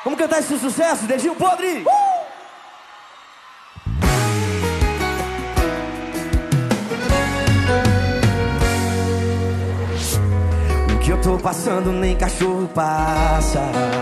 Vamos cantar esse sucesso, dedinho podre! O que eu tô passando nem cachorro passa.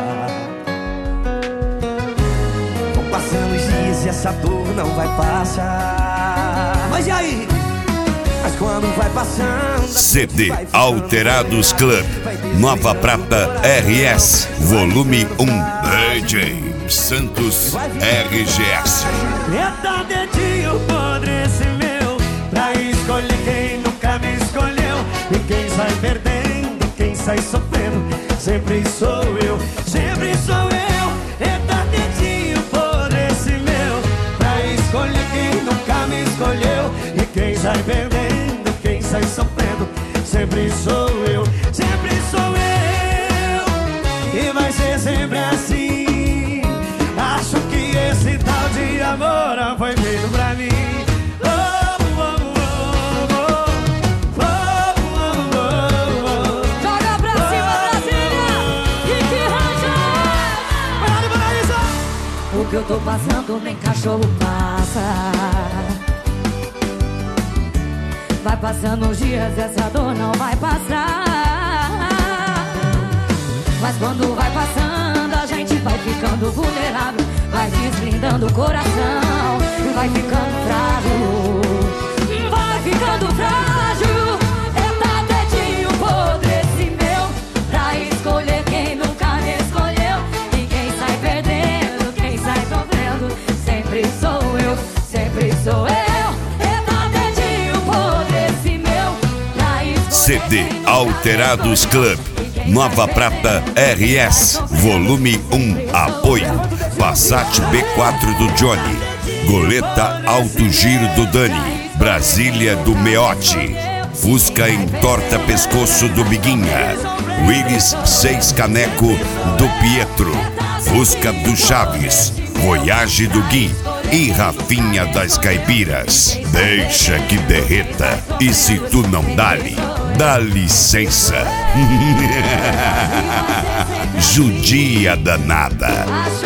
Vão passando os dias e essa dor não vai passar. Mas e aí? Mas quando vai passando... CD Alterados Club, Nova Prata RS, volume 1, DJ Santos RGS. Eita dedinho podre esse meu, pra escolher quem nunca me escolheu. E quem sai perdendo, quem sai sofrendo, sempre sou eu, sempre sou eu. Eita dedinho podre esse meu, pra escolher quem nunca me escolheu. E quem sai perdendo, quem sai sofrendo, sempre sou eu, sempre sou eu. E vai ser sempre assim. Acho que esse tal de amor não foi feito pra mim. Joga pra cima, Brasília! Kiki Ranger! O que eu tô passando nem cachorro passa. Vai passando os dias, essa dor não vai passar. Mas quando vai passando, a gente vai ficando vulnerável, vai desblindando o coração, vai ficando frágil, vai ficando frágil. Eita dedinho podre esse meu, pra escolher quem nunca me escolheu. E quem sai perdendo, quem sai sofrendo, sempre sou eu, sempre sou eu. CD Alterados Club, Nova Prata RS, volume 1, apoio Passat B4 do Johnny, Goleta Alto Giro do Dani, Brasília do Meote, Fusca Entorta Pescoço do Biguinha, Willis 6 Caneco do Pietro, Fusca do Chaves, Voyage do Gui e Rafinha das Caipiras. Deixa que derreta, e se tu não dá licença. Judia danada.